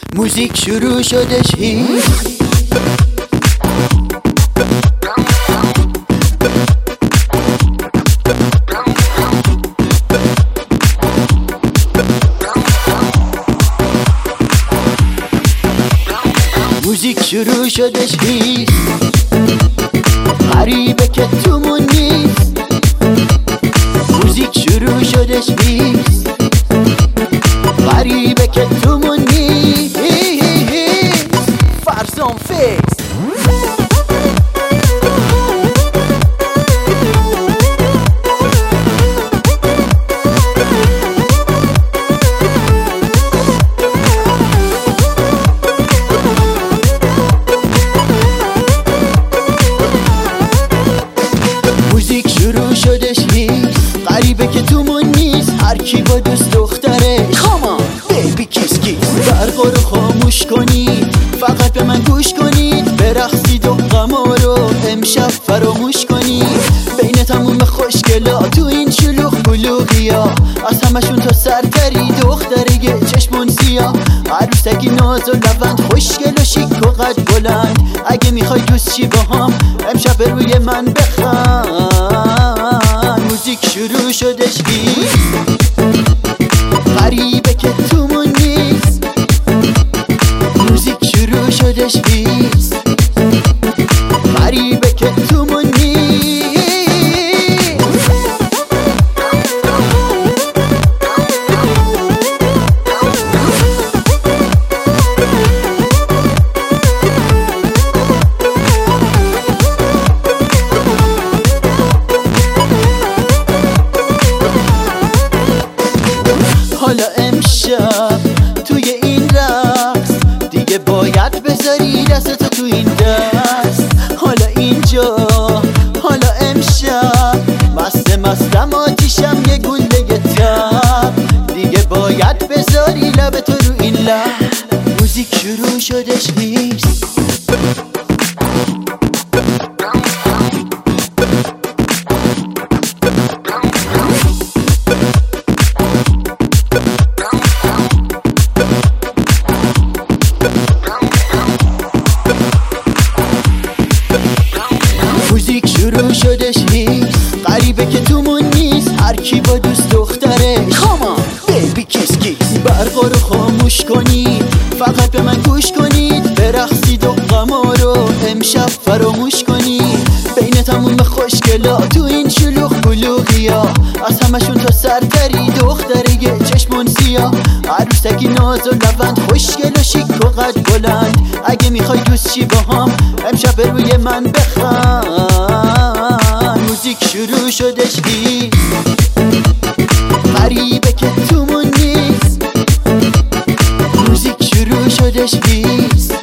موزیک شروع شدش هیچ موزیک شروع شدش هیچ غریبه که تومون نیست موزیک شروع شدش هیچ غریبه که تومون نیست فرزان فیکس موزیک شروع شدش هیچ غریبه که تومون نیست هر کی با دوست دختره کامان بیبی کیس کیس برقا رو خاموش کنید فقط به من گوش کنید برقصید و غما رو امشب فراموش کنید بین تموم خوشگلا تو این شلوغ بلوغیا از همشون تا سرتری دختره چشمون سیاه عروسکی ناز و لبند خوشگل و شیک و قد بلند اگه میخوای دوست چی با هم امشب روی من بخند موزیک شروع شدش هیچ غریبه که تومون نیست موزیک شروع شدش هیچ غریبه که تومون نیست حالا امشب توی این رقص دیگه باید بذاری دستتو تو این دست حالا اینجا حالا امشب مستم آتیشم یه گله تب دیگه باید بذاری لبتو رو این لب موزیک شروع شدش هیچ موزیک شروع شدش هیچ غریبه که تومون نیست هر کی با دوست دختره کامان بیبی کیس کیس برقا رو خاموش کنید فقط به من گوش کنید برقصید و غما رو امشب فراموش کنید بین تموم خوشگلا تو این شلوغ بلوغیا از همشون تا سرتری دختره چشمون سیاه عروسکی ناز و لبند خوشگل و شیک و قد بلند اگه میخوای دوست چی با هم امشب روی من بخند موزیک شروع شدش هیچ غریبه که تومون نیست موزیک شروع شدش هیچ